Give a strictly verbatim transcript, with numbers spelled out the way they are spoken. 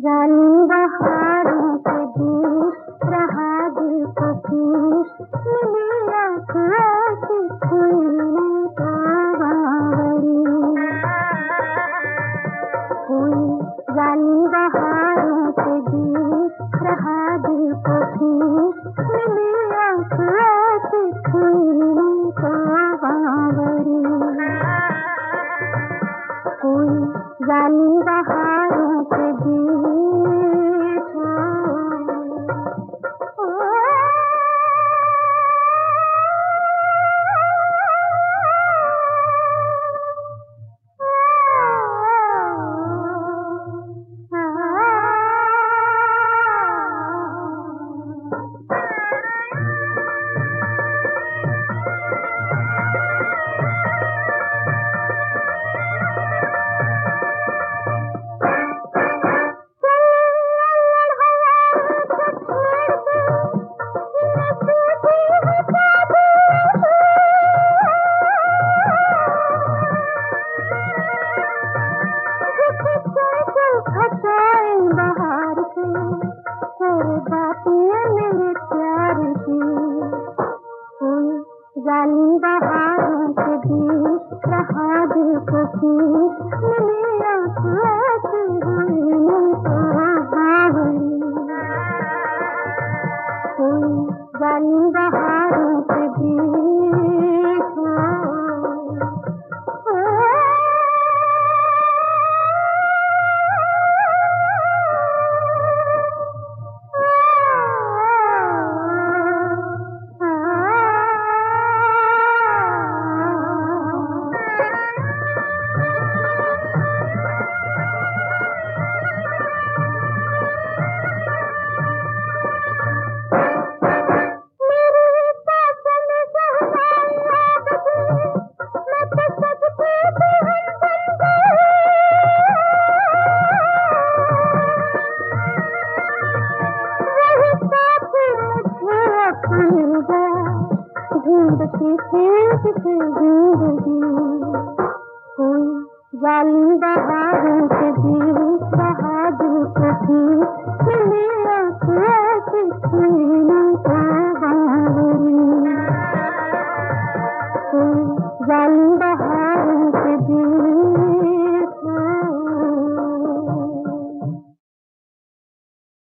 जालिम बहारों के बीच रहा दिल को खींच मिली आँखों से खुलने तो बावरी। कोई जालिम बहारों के बीच रहा दिल को खींच मिली आँखों से खुलने तो बावरी। कोई जालिम बहारों के बीच जालिम बहारों के बीच रहा दिल को खींच मिली आँखों से खुलने तो बावरी। कोई जालिम बहारों के बीच ढूंढती थी किसी जिंदगी। कोई जालिम बहारों के बीच रहा दिल को खींच मिली आँखों से खुलने को